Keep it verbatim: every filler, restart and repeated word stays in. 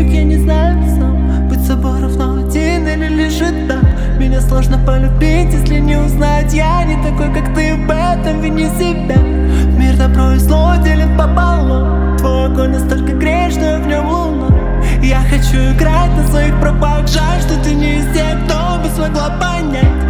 я не знаю сам. Быть собой равно один или лежит так. Меня сложно полюбить, если не узнать. Я не такой, как ты, в этом вини себя. Мир добро и зло делит пополам. Твой огонь настолько грешный, в нем луна. Я хочу играть на своих правах. Жаль, что ты не из тех, кто бы смогла понять.